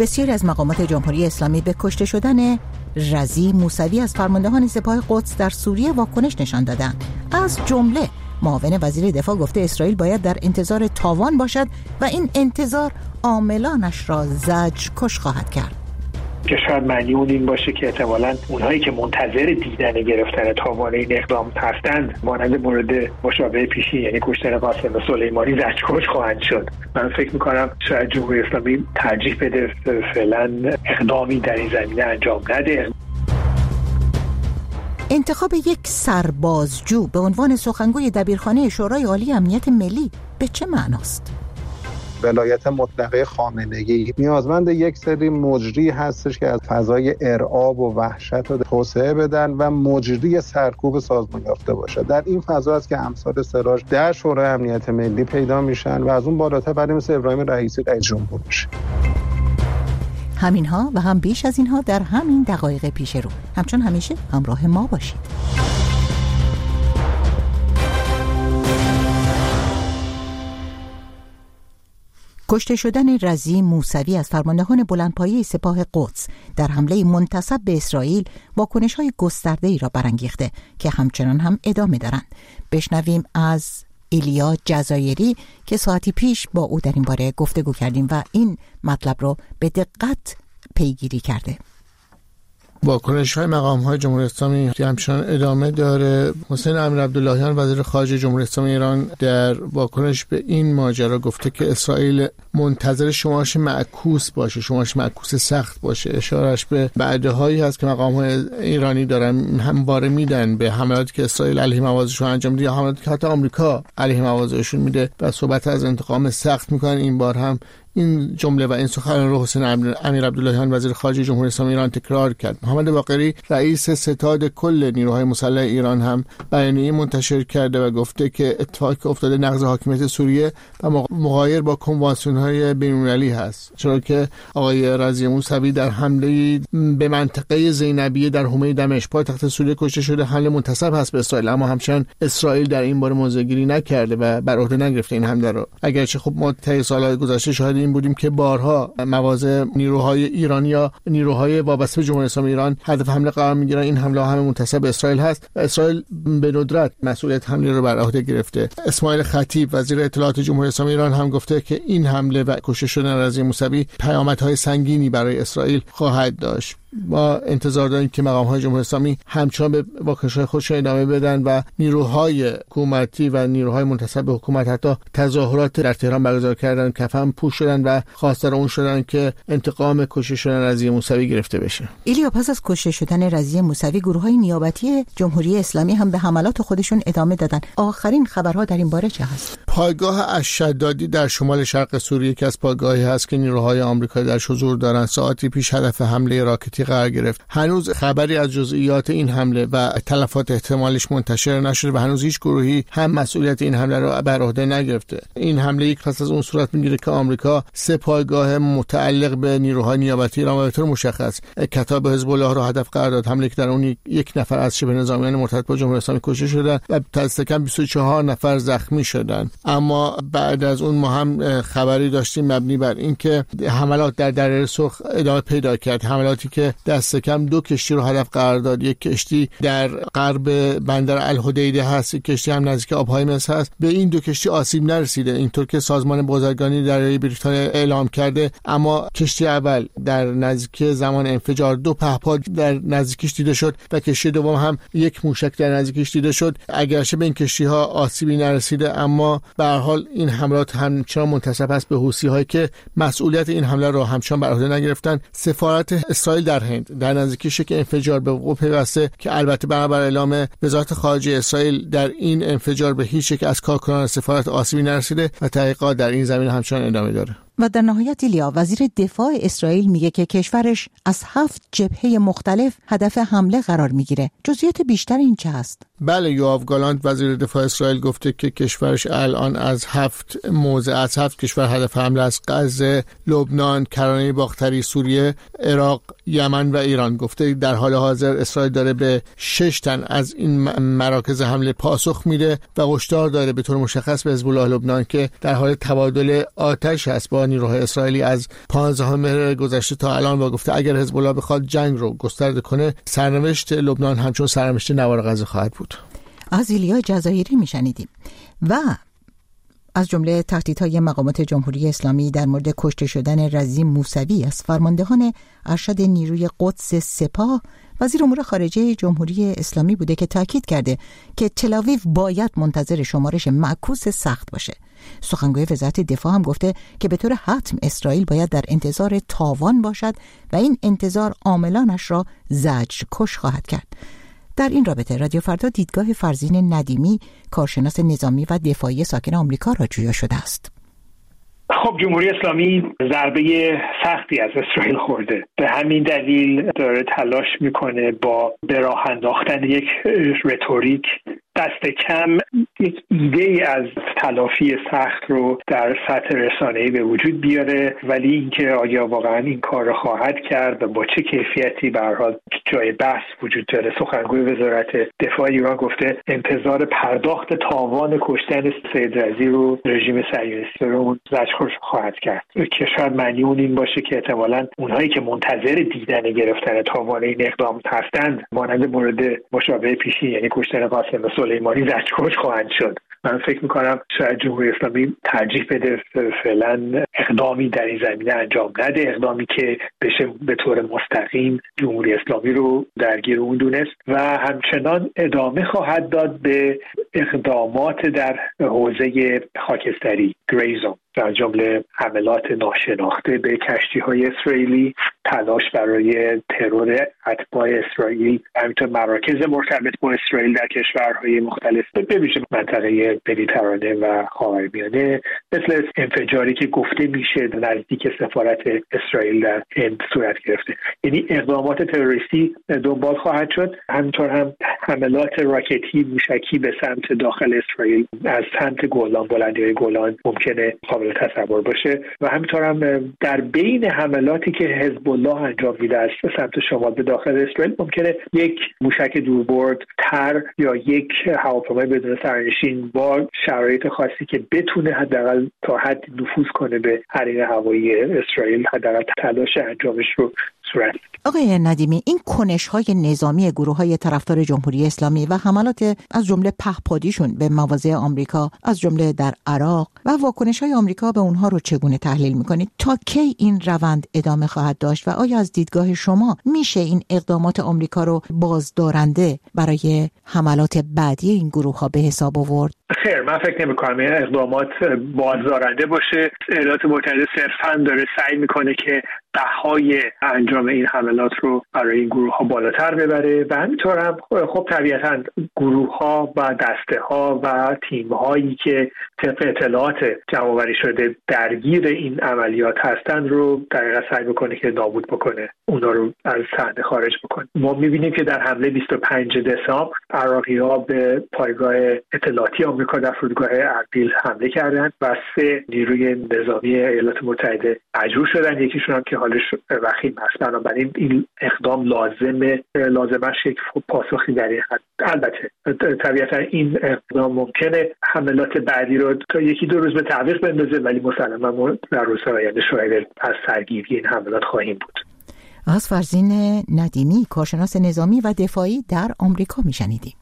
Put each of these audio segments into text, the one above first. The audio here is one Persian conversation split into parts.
بسیاری از مقامات جمهوری اسلامی به کشته شدن رضی موسوی از فرماندهان سپاه قدس در سوریه واکنش نشان دادند. از جمله معاون وزیر دفاع گفته اسرائیل باید در انتظار تاوان باشد و این انتظار عاملانش را زجرکش خواهد کرد. که شاید معنی اون این باشه که احتمالاً اونهایی که منتظر دیدن گرفتن تاوان این اقدام هستند مانند مورد مشابه پیشین یعنی کشتن قاسم سلیمانی زجرکش خواهند شد. من فکر میکنم شاید جمهوری اسلامی ترجیح بده فعلا اقدامی در این زمینه انجام نده. انتخاب یک سربازجو به عنوان سخنگوی دبیرخانه شورای عالی امنیت ملی به چه معناست؟ ولایت مطلقه خامنه‌ای نیازمند یک سری مجری هستش که از فضای ارعاب و وحشت رو توسعه بدن و مجری سرکوب سازمان یافته باشه. در این فضا است که امثال سراج در شورای امنیت ملی پیدا میشن و از اون بالاتر بعد مثل ابراهیم رئیسی رئیس جمهور میشه. همینها و هم بیش از اینها در همین دقایق پیش رو. همچون همیشه همراه ما باشید. کشته شدن رضی موسوی از فرماندهان بلندپایه سپاه قدس در حمله منتسب به اسرائیل واکنش‌های گسترده‌ای را برانگیخته که همچنان هم ادامه دارند. بشنویم از ایلیا جزایری که ساعتی پیش با او در این باره گفتگو کردیم و این مطلب را به دقت پیگیری کرده. واکنش‌های مقام‌های جمهوری اسلامی همچنان ادامه داره. حسین امیرعبداللهیان وزیر خارجه جمهوری اسلامی ایران در واکنش به این ماجرا گفته که اسرائیل منتظر شمارش معکوس باشه، شمارش معکوس سخت باشه. اشارش به وعده‌هایی هست که مقام‌های ایرانی دارن همواره میدن به حملاتی که اسرائیل علیه مواضعشون انجام میده یا حملاتی که حتی آمریکا علیه مواضعشون میده و صحبت از انتقام سخت میکنن. این بار هم این جمله و این سخنان رو حسین امیرعبداللهیان وزیر خارجه جمهوری اسلامی ایران تکرار کرد. محمد باقری رئیس ستاد کل نیروهای مسلح ایران هم بیانیه منتشر کرده و گفته که اتفاقی که افتاده نقض حاکمیت سوریه و مغایر با کنوانسیون‌های بین‌المللی هست، چرا که آقای رضی موسوی در حمله به منطقه زینبیه در حومه دمشق پایتخت سوریه کشته شده. حمله منتسب هست به اسرائیل، اما همچنان اسرائیل در این باره موضع‌گیری نکرده و بر عهده نگرفته این حمله رو. اگرچه خب ما طی سال‌های گذشته شاهد این بودیم که بارها مواضع نیروهای ایرانی یا نیروهای وابسته به جمهوری اسلامی ایران هدف حمله قرار میگیرن. این حمله همه منتسب به اسرائیل هست و اسرائیل به ندرت مسئولیت حمله رو بر عهده گرفته. اسماعیل خطیب وزیر اطلاعات جمهوری اسلامی ایران هم گفته که این حمله و کشته شدن رضی موسوی پیامدهای سنگینی برای اسرائیل خواهد داشت. ما انتظار داریم که مقام‌های جمهوری اسلامی همچنان به واکنش‌های خودشون ادامه بدن و نیروهای حکومتی و نیروهای منتسب به حکومت حتی تظاهرات در تهران برگزار کردن، کفن پوش شدن و خواستار اون شدن که انتقام کشته شدن رضی موسوی گرفته بشه. ایلیا، پس از کشته شدن رضی موسوی گروه‌های نیابتی جمهوری اسلامی هم به حملات خودشون ادامه دادن. آخرین خبرها در این باره چه هست؟ پایگاه الشدادی در شمال شرق سوریه که از پایگاهی هست که نیروهای آمریکایی درش حضور دارن ساعتی پیش هدف حمله راکتی قرار گرفت. هنوز خبری از جزئیات این حمله و تلفات احتمالش منتشر نشده و هنوز هیچ گروهی هم مسئولیت این حمله را بر عهده نگرفته. این حمله یک پس از اون صورت میگیره که آمریکا 3 پایگاه متعلق به نیروهای نیابتی ایران به طور مشخص کتاب حزب الله را هدف قرار داد. حمله که در اون یک نفر از شبه نظامیان مرتبط با جمهوری اسلامی کشته شدن و دست کم 24 نفر زخمی شدن. اما بعد از اون ما هم خبری داشتیم مبنی بر اینکه حملات در دره سرخ ادامه پیدا کرد. حملاتی که دست کم 2 کشتی رو هدف قرار داد. یک کشتی در غرب بندر الحدیده هست، یک کشتی هم نزدیک آبهای مصر هست. به این 2 کشتی آسیب نرسیده، اینطور که سازمان بازرگانی دریایی بریتانیا اعلام کرده. اما کشتی اول در نزدیکی زمان انفجار 2 پهپاد در نزدیکیش دیده شد و کشتی دوم هم 1 موشک در نزدیکیش دیده شد. اگرچه به این کشتی ها آسیبی نرسیده، اما به هر حال این حملات همچنان منتسب است به حوثی‌هایی که مسئولیت این حمله را همچنان بر عهده نگرفتن. سفارت اسرائیل در هند در نزدیکی شک انفجار به وقوع پیوسته که البته بنابر اعلام وزارت خارجه اسرائیل در این انفجار به هیچ یک از کارکنان سفارت آسیبی نرسیده و تحقیقات در این زمینه همچنان ادامه داره. و در نهایت ایلیا، وزیر دفاع اسرائیل میگه که کشورش از 7 جبهه مختلف هدف حمله قرار میگیره. جزئیات بیشتر این چه هست؟ بله، یوآف گالانت وزیر دفاع اسرائیل گفته که کشورش الان از 7 موضع از 7 کشور هدف حمله است: غزه، لبنان، کرانه باختری، سوریه، عراق، یمن و ایران. گفته در حال حاضر اسرائیل داره به 6 تن از این مراکز حمله پاسخ میده و هشدار داره به طور مشخص به حزب الله لبنان که در حال تبادل آتش است با نیروهای اسرائیلی از 15 مهر گذشته تا الان و گفته اگر حزب الله بخواد جنگ رو گسترده کنه سرنوشت لبنان همچون سرنوشت نوار غزه خواهد بود. از ایلیا جزایری میشنیدیم و از جمله تهدیدهای مقامات جمهوری اسلامی در مورد کشته شدن رضی موسوی از فرماندهان ارشد نیروی قدس سپاه، وزیر امور خارجه جمهوری اسلامی بوده که تاکید کرده که تل‌آویو باید منتظر شمارش معکوس سخت باشه. سخنگوی وزارت دفاع هم گفته که به طور حتم اسرائیل باید در انتظار تاوان باشد و این انتظار عاملانش را زجرکش خواهد کرد. در این رابطه رادیو فردا دیدگاه فرزین ندیمی، کارشناس نظامی و دفاعی ساکن آمریکا را جویا شده است. خب جمهوری اسلامی ضربه سختی از اسرائیل خورده، به همین دلیل داره تلاش میکنه با به راه انداختن یک رتوریک دست کم یک ایده ای از تلافی سخت رو در سطح رسانه‌ای به وجود بیاره، ولی اینکه آیا واقعا این کار رو خواهد کرد و با چه کیفیتی به هر حال جای بحث وجود داره. سخنگوی وزارت دفاع ایران گفته انتظار پرداخت تاوان کشتن سید رضی رو رژیم صهیونیستی رو زجرکش خواهد کرد که شاید معنی اون این باشه که احتمالاً اونهایی که منتظر دیدن گرفتن تاوان این اقدام هستند مانند مورد مشابه پیشین یعنی کشتن قاسم سلیمانی زجرکش خواهند شد. من فکر میکنم شاید جمهوری اسلامی ترجیح بده فعلا اقدامی در این زمینه انجام نده، اقدامی که بشه به طور مستقیم جمهوری اسلامی رو درگیر اون دونست و همچنان ادامه خواهد داد به اقدامات در حوزه خاکستری گریزون، در جمله حملات ناشناخته به کشتی‌های اسرائیلی، تلاش برای ترور اتباع اسرائیل، همینطور مراکز مرتبط با اسرائیل در کشورهای مختلف به ویژه منطقه مدیترانه و خاورمیانه، مثل انفجاری که گفته میشه نزدیک سفارت اسرائیل در هند صورت گرفته. یعنی اقدامات تروریستی دنبال خواهد شد. همینطور هم حملات راکتی موشکی به سمت داخل اسرائیل از سمت گولان، بلندی‌های گولان ممکنه قابل تصور باشه و همینطور هم در بین حملاتی که حزب الله انجام میده از سمت شمال به داخل اسرائیل ممکنه یک موشک دوربرد تر یا یک هواپیمای بدون سرنشین با شرایط خاصی که بتونه حداقل تا حد نفوذ کنه به حریم هوایی اسرائیل حداقل تلاش انجامش رو صورت. آقای ندیمی، این کنش‌های نظامی گروه‌های طرفدار جمهوری اسلامی و حملات از جمله پهپادیشون به مواضع آمریکا از جمله در عراق و واکنش‌های آمریکا به اونها رو چگونه تحلیل می‌کنید؟ تا کی این روند ادامه خواهد داشت و آیا از دیدگاه شما میشه این اقدامات آمریکا رو بازدارنده برای حملات بعدی این گروه‌ها به حساب آورد؟ خیر، من فکر نمی‌کنم این اقدامات بازدارنده باشه. ایالات متحده صرفاً داره سعی می‌کنه که بهای انجام این حملات رو برای این گروه‌ها بالاتر ببره و همینطور هم خب طبیعتاً گروه‌ها و دسته‌ها و تیم‌هایی که طبق اطلاعات جمع‌آوری شده درگیر این عملیات هستند رو در حقیقت سعی می‌کنه که نابود بکنه، اونا رو از صحنه خارج بکنه. ما می‌بینیم که در حمله 25 دسامبر عراقی‌ها به پایگاه اطلاعاتی آمریکا در فرودگاه اربیل حمله کردند و 3 نیروی نظامی ایالات متحده مجروح شدند، یکیشون هم که حالش وخیم است. بنابراین این اقدام لازمش یک پاسخی در این حد. البته طبیعتا این اقدام ممکنه حملات بعدی رو تا 1-2 روز به تعویق بندازه، ولی مسلما ما در روزهای آینده شاهد از سرگیری این حملات خواهیم بود. از فرزین ندیمی، کارشناس نظامی و دفاعی در آمریکا میشنیدیم.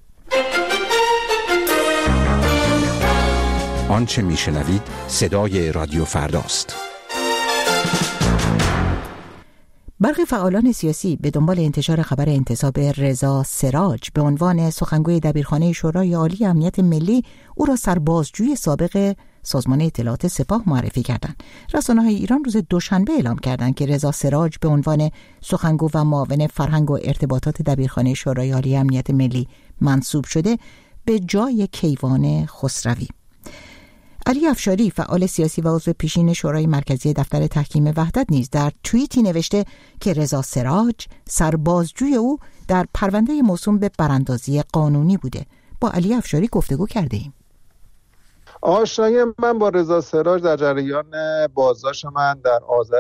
آنچه میشنوید صدای رادیو فرداست. برخی فعالان سیاسی به دنبال انتشار خبر انتصاب رضا سراج به عنوان سخنگوی دبیرخانه شورای عالی امنیت ملی او را سربازجوی سابق سازمان اطلاعات سپاه معرفی کردند. رسانه‌های ایران روز دوشنبه اعلام کردند که رضا سراج به عنوان سخنگو و معاون فرهنگ و ارتباطات دبیرخانه شورای عالی امنیت ملی منصوب شده به جای کیوان خسروی. علی افشاری، فعال سیاسی و عضو پیشین شورای مرکزی دفتر تحکیم وحدت، نیز در توییتی نوشته که رضا سراج سربازجوی او در پرونده موسوم به براندازی قانونی بوده. با علی افشاری گفتگو کرده ایم. آشنایی من با رضا سراج در جریان بازداشت من در آذر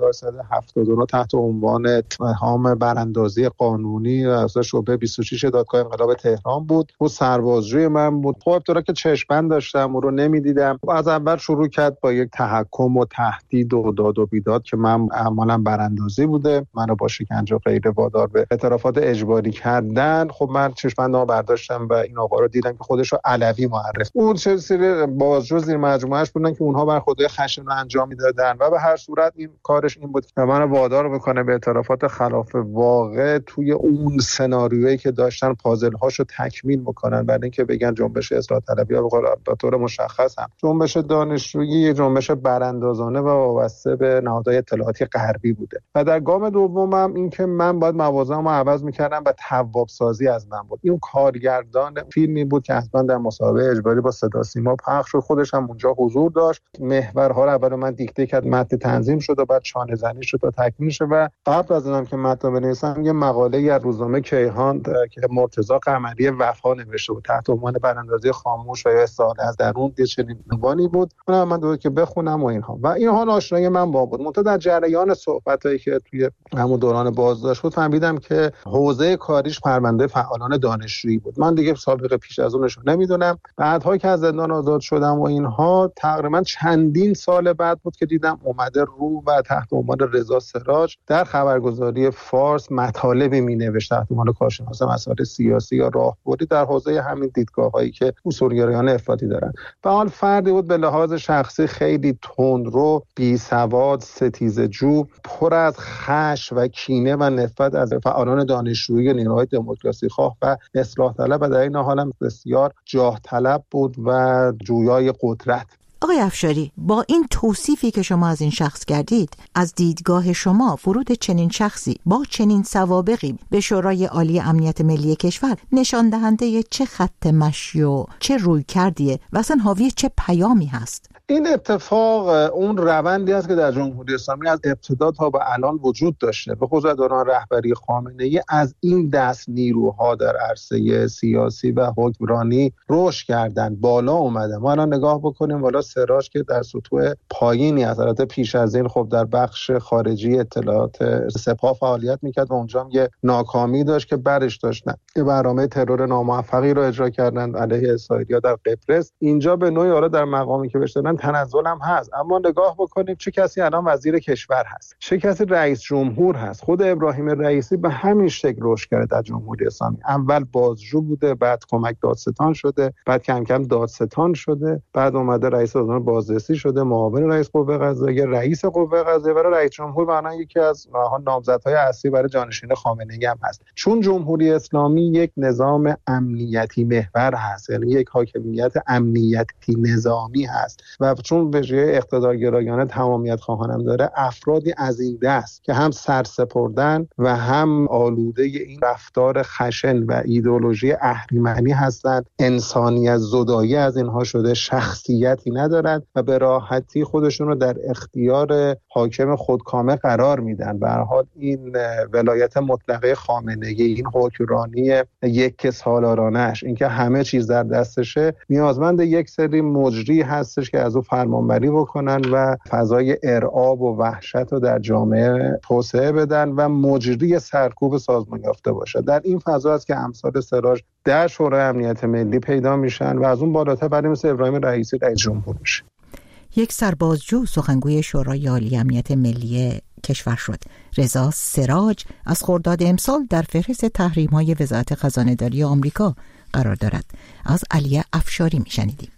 1379 تحت عنوان اتهام براندازی قانونی از شعبه 26 دادگاه انقلاب تهران بود. او سربازجوی من بود. خب ابتدا که چشم‌بند داشتم او رو نمی‌دیدم. از اول شروع کرد با یک تحکم و تهدید و داد و بیداد که من عملاً براندازی بوده، منو با شکنجه غیر وادار به اعترافات اجباری کردن. خب من چشم‌بندمو برداشتم و این آقا رو دیدم که خودش رو علوی معرف. اون چه سری بازجو زیر مجموعه‌اش بودن که اونها برخوردهای خشن رو انجام میدادن و به هر صورت این کارش این بود که منو وادار میکنه به اعترافات خلاف واقع توی اون سناریویی که داشتن پازل‌هاشو تکمیل بکنن، بعد اینکه بگن جنبش اصلاح طلبی به طور مشخص هم جنبش دانشجویی جنبش براندازانه و وابسته به نهادهای اطلاعاتی غربی بوده. و در گام دومم این که من باید موازنه‌مو عوض می‌کردم و تواب سازی از من بود. این کارگردان فیلمی بود که حتما در مسابقه اجباری با صدا سیما پخش شد، خودش هم اونجا حضور داشت. محورها رو اول من دیکته کرد، متن تنظیم شد و بعد شانه زنی شد تا تکمیل شه. و قبل از اینم که متن بنویسم یه مقاله از روزنامه کیهان که مرتضی قمری وفا نوشته بود تحت عنوان براندازی خاموش و یا استعاده از درون، یه چنین عنوانی بود. من دوست که بخونم و اینها آشنایی من با بود. منتها در جریان صحبتایی که توی همون دوران بازداشت بود فهمیدم که حوزه کاریش پرونده فعالان دانشجویی بود. من دیگه سابقه پیش از اونش نمیدونم. بعدها که از زندان آزاد شدم و اینها تقریبا چندین سال بعد بود که دیدم اومده رو و تحت عنوان رضا سراج در خبرگزاری فارس مطالبی مینوشت تحت عنوان کارشناس مسائل سیاسی یا راهبردی در حوزه همین دیدگاه‌هایی که اصولگرایانه افراطی دارن. و حال فردی بود به لحاظ شخصی خیلی تندرو، بی‌سواد، ستیزه‌جو، پر از خشم و کینه و نفرت از فعالان دانشجویی نیروهای دموکراسی خواه و اصلاح طلب و در این حال هم بسیار جاه طلب بود و جویای قدرت. آقای افشاری، با این توصیفی که شما از این شخص کردید، از دیدگاه شما ورود چنین شخصی با چنین سوابقی به شورای عالی امنیت ملی کشور نشان دهنده چه خط مشی و چه رویکردیه و اصلا حاوی چه پیامی هست؟ این اتفاق اون روندی است که در جمهوری اسلامی از ابتدا تا به الان وجود داشته. به خصوص دوران رهبری خامنه‌ای از این دست نیروها در عرصه سیاسی و حکمرانی رشد کردن، بالا اومدن. ما الان نگاه بکنیم والا سراج که در سطوح پایینی از البته پیش از این خب در بخش خارجی اطلاعات سپاه فعالیت میکرد و اونجا هم یه ناکامی داشت که برش داشتن. یه برنامه ترور ناموفقی رو اجرا کردن علیه اسرائیلیا در قبرس. اینجا به نوعی حالا در مقامی که بهش تنزل هم هست، اما نگاه بکنیم چه کسی الان وزیر کشور هست، چه کسی رئیس جمهور هست. خود ابراهیم رئیسی به همین شکل رشد کرده در جمهوری اسلامی. اول بازجو بوده، بعد کمک دادستان شده، بعد کم کم دادستان شده، بعد اومده رئیس سازمان بازرسی شده، معاون رئیس قوه قضاییه، رئیس قوه قضاییه و رئیس جمهور. واقعا یکی از نامزدهای اصلی برای جانشین خامنه‌ای هم هست. چون جمهوری اسلامی یک نظام امنیتی محور هست، یعنی یک حاکمیت امنیتی نظامی هست و چون وجهه اقتدارگرایانه تمامیت خواهانم داره، افرادی از این دست که هم سرسپردن و هم آلوده این رفتار خشن و ایدئولوژی اهریمنی هستند، انسانیت زدایی از اینها شده، شخصیتی ندارند و به راحتی خودشون رو در اختیار حاکم خودکامه قرار میدن. به هر حال این ولایت مطلقه خامنه‌ای، این حکمرانی یک سالارانش، اینکه همه چیز در دستشه، نیازمند یک سری مجری هستش که از او فرمانبری بکنن و فضای ارعاب و وحشت رو در جامعه توسعه بدن و مجری سرکوب سازمان یافته باشه. در این فضا است که امثال سراج در شورای امنیت ملی پیدا میشن و از اون بالاتر بعد مثل ابراهیم رئیسی رئیس جمهور میشه. یک سربازجو سخنگوی شورای عالی امنیت ملی کشور شد. رضا سراج از خرداد امسال در فهرست تحریم‌های وزارت خزانه‌داری آمریکا قرار دارد. از علی افشاری میشنیدیم.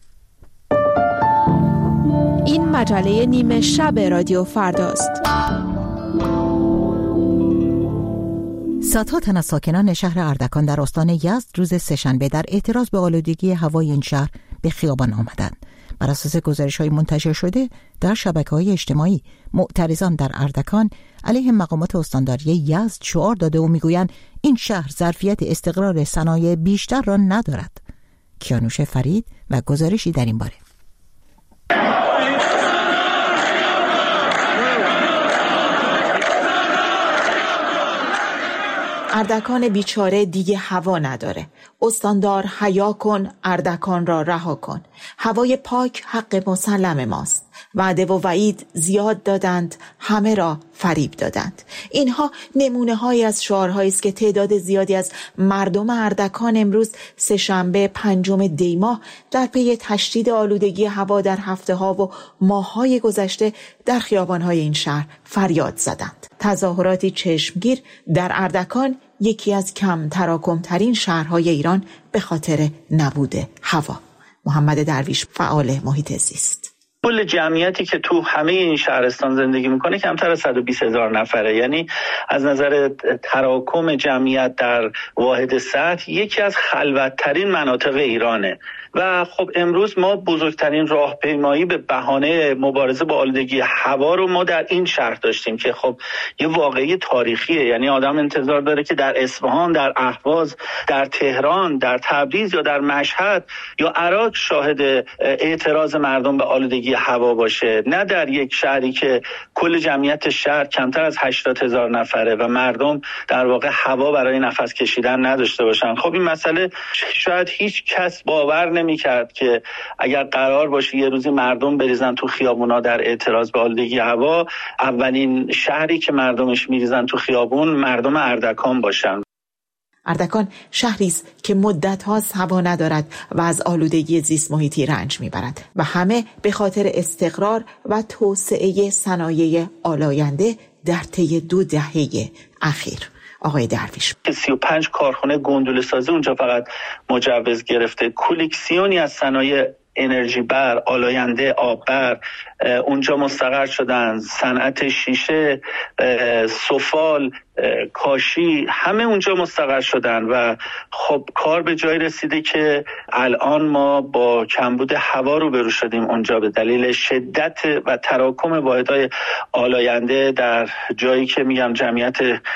این مجله نیمه شب رادیو فرداست. صدها تن از ساکنان شهر اردکان در استان یزد روز سه‌شنبه در اعتراض به آلودگی هوای این شهر به خیابان آمدند. بر اساس گزارش‌های منتشر شده در شبکه‌های اجتماعی، معترضان در اردکان علیه مقامات استانداری یزد شعار داده و میگویند این شهر ظرفیت استقرار صنایع بیشتر را ندارد. کیانوش فرید و گزارشی در این باره. اردکان بیچاره دیگه هوا نداره. استاندار حیا کن، اردکان را رها کن. هوای پاک حق مسلم ماست. وعده و وعید زیاد دادند، همه را فریب دادند. اینها نمونه هایی از شعارهایی است که تعداد زیادی از مردم اردکان امروز سه‌شنبه 5 دی ماه در پی تشدید آلودگی هوا در هفته ها و ماه های گذشته در خیابان های این شهر فریاد زدند. تظاهراتی چشمگیر در اردکان، یکی از کم تراکم‌ترین شهرهای ایران، به خاطر نبود هوا. محمد درویش، فعال محیط زیست: کل جمعیتی که تو همه این شهرستان زندگی میکنه کمتر از 120,000 نفره، یعنی از نظر تراکم جمعیت در واحد سطح یکی از خلوت‌ترین مناطق ایرانه. و خب امروز ما بزرگترین راهپیمایی به بهانه مبارزه با آلودگی هوا رو ما در این شهر داشتیم که خب یه واقعی تاریخیه. یعنی آدم انتظار داره که در اصفهان، در اهواز، در تهران، در تبریز یا در مشهد یا عراق شاهد اعتراض مردم به آلودگی هوا باشه، نه در یک شهری که کل جمعیت شهر کمتر از 80,000 نفره و مردم در واقع هوا برای نفس کشیدن نداشته باشن. خب این مسئله شاید هیچ کس باور نمی‌کرد که اگر قرار باشه یه روزی مردم بریزن تو خیابونا در اعتراض به آلودگی هوا، اولین شهری که مردمش میریزن تو خیابون مردم اردکان باشن. اردکان شهری است که مدت‌هاست هوا ندارد و از آلودگی زیست محیطی رنج میبرد و همه به خاطر استقرار و توسعه صنایع آلاینده در طی 2 دهه اخیر. آقای درویش: 35 کارخانه گندوله سازی اونجا فقط مجوز گرفته. کلکسیونی از صنایع انرژی بر، آلاینده، آب بر اونجا مستقر شدن. صنعت شیشه، سفال، کاشی، همه اونجا مستقر شدن و خب کار به جای رسیده که الان ما با کمبود هوا روبرو شدیم اونجا به دلیل شدت و تراکم واحدهای آلاینده در جایی که میگم جمعیت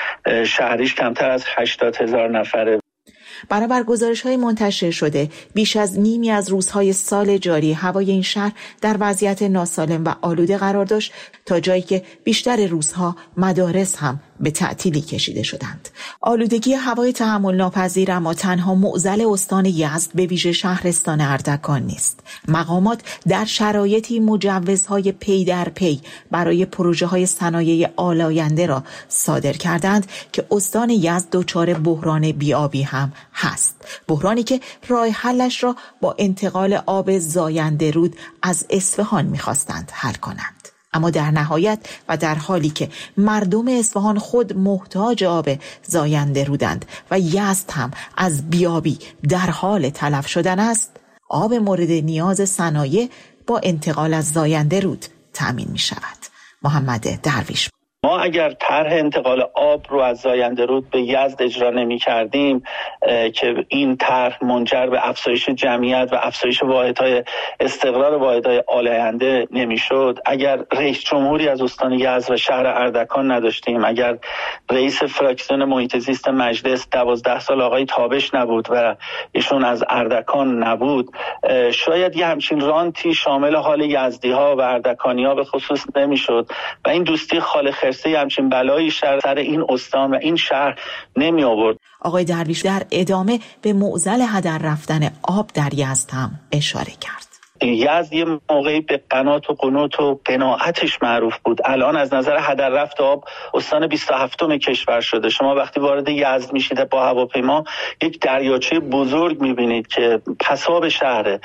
شهریش کمتر از 80,000 نفره. بنابر گزارش‌های منتشر شده، بیش از نیمی از روزهای سال جاری هوای این شهر در وضعیت ناسالم و آلوده قرار داشت، تا جایی که بیشتر روزها مدارس هم به تعطیلی کشیده شدند. آلودگی هوای تحمل ناپذیر اما تنها معضل استان یزد به ویژه شهرستان اردکان نیست. مقامات در شرایطی مجوزهای پی در پی برای پروژه‌های صنایع آلاینده را صادر کردند که استان یزد دچار بحران بی‌آبی هم هست. بحرانی که راه حلش را با انتقال آب زاینده رود از اصفهان می‌خواستند حل کنند. اما در نهایت و در حالی که مردم اصفهان خود محتاج آب زاینده رودند و یزد هم از بیابی در حال تلف شدن است، آب مورد نیاز صنایع با انتقال از زاینده رود تأمین می شود. محمد درویش: ما اگر طرح انتقال آب رو از زاینده رود به یزد اجرا نمی کردیم که این طرح منجر به افزایش جمعیت و افزایش واحدهای استقرار واحدهای آلاینده نمی شد، اگر رئیس جمهوری از استان یزد و شهر اردکان نداشتیم، اگر رئیس فراکسیون محیط زیست مجلس 12 سال آقای تابش نبود و ایشون از اردکان نبود، شاید یه همچین رانتی شامل حال یزدی ها و اردکانی ها به خصوص نمی شد و این دوستی خالق همچین بلایی سر این استان و این شهر نمی آورد. آقای درویش در ادامه به معضل هدر رفتن آب در یزد هم اشاره کرد. یزد یه موقعی به قنات و قنوت و قناعتش معروف بود. الان از نظر هدر رفت آب استان 27م کشور شده. شما وقتی وارد یزد میشید با هواپیما یک دریاچه بزرگ میبینید که پساب شهره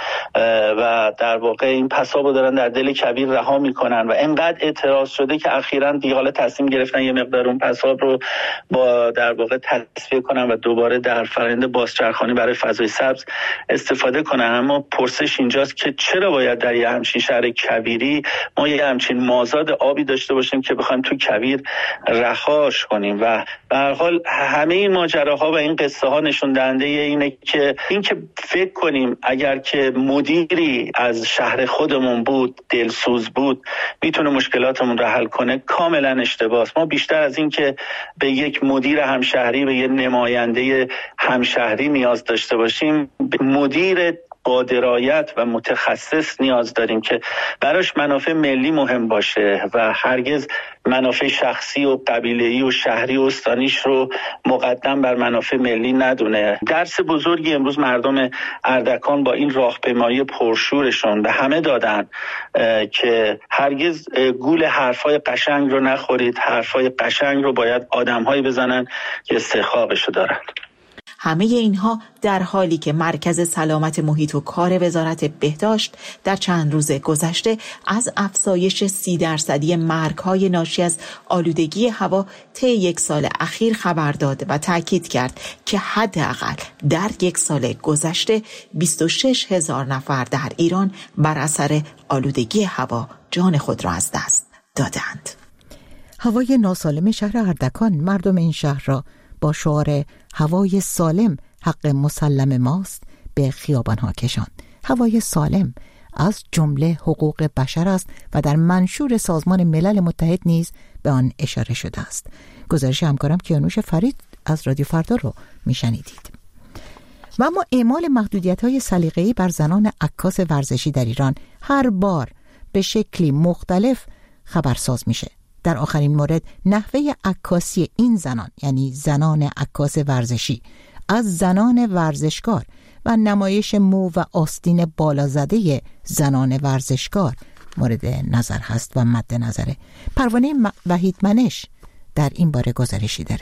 و در واقع این پسابو دارن در دل کویر رها میکنن و انقدر اعتراض شده که اخیراً دیگه تصمیم گرفتن یه مقدار اون پساب رو با در واقع تصفیه کنن و دوباره در فرآیند بازچرخانی برای فضای سبز استفاده کنن. اما پرسش اینجاست که چرا باید در یه همچین شهر کویری ما یه همچین مازاد آبی داشته باشیم که بخوایم تو کویر رهاش کنیم؟ و به هر حال همه این ماجراها و این قصه ها نشون دهنده اینه که فکر کنیم اگر که مدیری از شهر خودمون بود، دلسوز بود، میتونه مشکلاتمون رو حل کنه، کاملا اشتباهه. ما بیشتر از این که به یک مدیر همشهری، به یک نماینده همشهری نیاز داشته باشیم، به مدیر با درایت و متخصص نیاز داریم که براش منافع ملی مهم باشه و هرگز منافع شخصی و قبیله‌ای و شهری و استانیش رو مقدم بر منافع ملی ندونه. درس بزرگی امروز مردم اردکان با این راهپیمایی پرشورشون به همه دادن که هرگز گول حرفای قشنگ رو نخورید. حرفای قشنگ رو باید آدم‌هایی بزنن که استحقاقش رو دارن. همه اینها در حالی که مرکز سلامت محیط و کار وزارت بهداشت در چند روز گذشته از افزایش 30% مرگ‌های ناشی از آلودگی هوا طی یک سال اخیر خبر داد و تاکید کرد که حداقل در یک سال گذشته 26,000 نفر در ایران بر اثر آلودگی هوا جان خود را از دست دادند. هوای ناسالم شهر اردکان مردم این شهر را با شعار هوای سالم حق مسلم ماست به خیابانها کشاند. هوای سالم از جمله حقوق بشر است و در منشور سازمان ملل متحد نیز به آن اشاره شده است. گزارش همکارم کیانوش فرید از رادیو فردا رو میشنیدید. و اما اعمال محدودیت‌های سلیقه‌ای بر زنان عکاس ورزشی در ایران هر بار به شکلی مختلف خبرساز میشه. در آخرین مورد نحوه عکاسی این زنان، یعنی زنان عکاس ورزشی، از زنان ورزشکار و نمایش مو و آستین بالازده زنان ورزشکار مورد نظر هست و مد نظره. پروانه وحید منش در این باره گزارشی داره.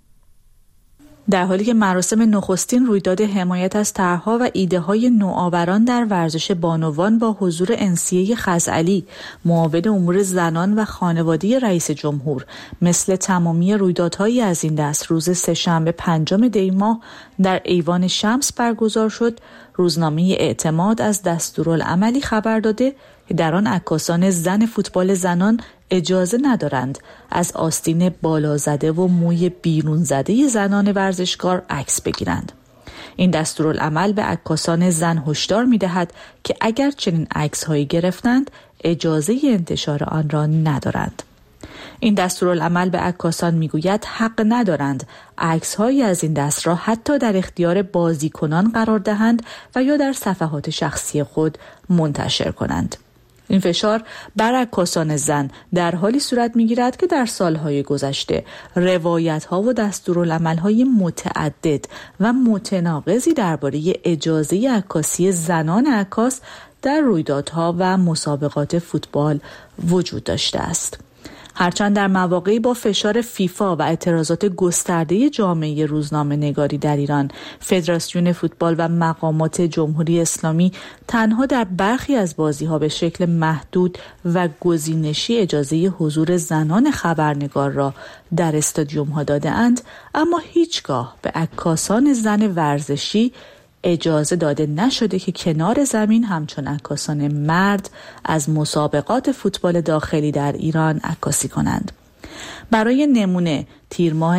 در حالی که مراسم نخستین رویداد حمایت از طرح‌ها و ایده‌های نوآوران در ورزش بانوان با حضور انسیه خزعلی، معاون امور زنان و خانواده رئیس جمهور، مثل تمامی رویدادهایی از این دست روز سه‌شنبه 5 دی ماه در ایوان شمس برگزار شد، روزنامه اعتماد از دستورالعملی خبر داده که در آن عکاسان زن فوتبال زنان اجازه ندارند از آستین بالا زده و موی بیرون زده زنان ورزشکار عکس بگیرند. این دستورالعمل به عکاسان زن هشدار می‌دهد که اگر چنین عکس‌هایی گرفتند اجازه انتشار آن را ندارند. این دستورالعمل به عکاسان میگوید حق ندارند عکس‌هایی از این دست را حتی در اختیار بازیکنان قرار دهند و یا در صفحات شخصی خود منتشر کنند. این فشار بر عکاسان زن در حالی صورت می‌گیرد که در سالهای گذشته روایت‌ها و دستورالعمل‌های متعدد و متناقضی درباره اجازه عکاسی زنان عکاس در رویدادها و مسابقات فوتبال وجود داشته است. هرچند در مواقعی با فشار فیفا و اعتراضات گسترده جامعه روزنامه‌نگاری در ایران، فدراسیون فوتبال و مقامات جمهوری اسلامی تنها در برخی از بازی‌ها به شکل محدود و گزینشی اجازه حضور زنان خبرنگار را در استادیوم‌ها داده‌اند، اما هیچگاه به عکاسان زن ورزشی اجازه داده نشده که کنار زمین همچون عکاسان مرد از مسابقات فوتبال داخلی در ایران عکاسی کنند. برای نمونه تیر ماه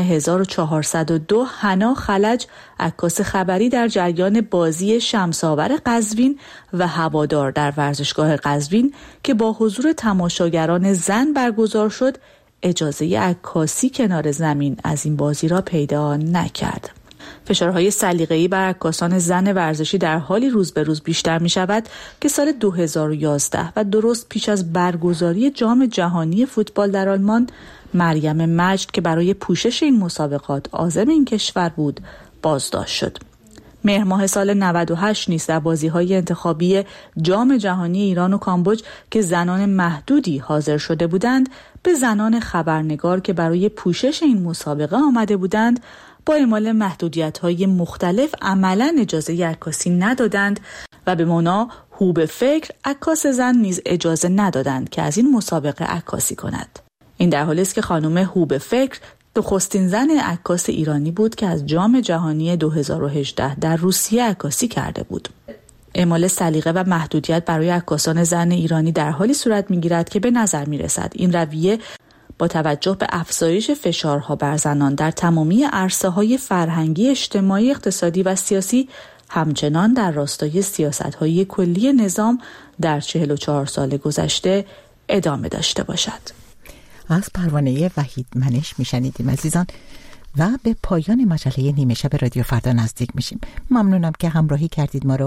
1402 حنا خلج، عکاس خبری در جریان بازی شمس‌آور قزوین و هوادار در ورزشگاه قزوین که با حضور تماشاگران زن برگزار شد، اجازه عکاسی کنار زمین از این بازی را پیدا نکرد. فشارهای سلیقه‌ای بر عکاسان زن ورزشی در حالی روز به روز بیشتر می شود که سال 2011 و درست پیش از برگزاری جام جهانی فوتبال در آلمان، مریم مجد که برای پوشش این مسابقات عازم این کشور بود بازداشت شد. مهر ماه سال 98 نیز در بازی‌های انتخابی جام جهانی ایران و کامبوج که زنان محدودی حاضر شده بودند، به زنان خبرنگار که برای پوشش این مسابقه آمده بودند با اعمال محدودیت‌های مختلف عملاً اجازه عکاسی ندادند و به مونا هوب فکر عکاس زن نیز اجازه ندادند که از این مسابقه عکاسی کند. این در حالی است که خانم هوب فکر نخستین زن عکاس ایرانی بود که از جام جهانی 2018 در روسیه عکاسی کرده بود. اعمال سلیقه و محدودیت برای عکاسان زن ایرانی در حالی صورت می‌گیرد که به نظر می‌رسد این رویه با توجه به افزایش فشارها بر زنان در تمامی عرصه‌های فرهنگی، اجتماعی، اقتصادی و سیاسی همچنان در راستای سیاست‌های کلی نظام در 44 سال گذشته ادامه داشته باشد. از پروانه وحید منش میشنیدیم عزیزان و به پایان مجله نیمه شب رادیو فردا نزدیک میشیم. ممنونم که همراهی کردید ما رو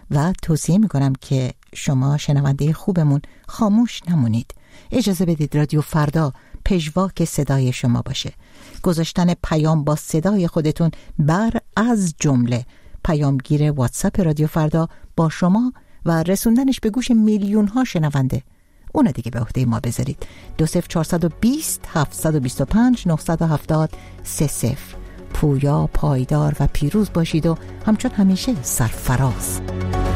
و توصیه میکنم که شما شنونده خوبمون خاموش نمونید. اجازه بدید رادیو فردا پژواک صدای شما باشه. گذاشتن پیام با صدای خودتون بر از جمله پیامگیر واتساپ رادیو فردا با شما و رسوندنش به گوش میلیون ها شنونده، اون دیگه به عهده ما بذارید. 20420 725 970 30. پویا، پایدار و پیروز باشید و همچون همیشه سرفراز.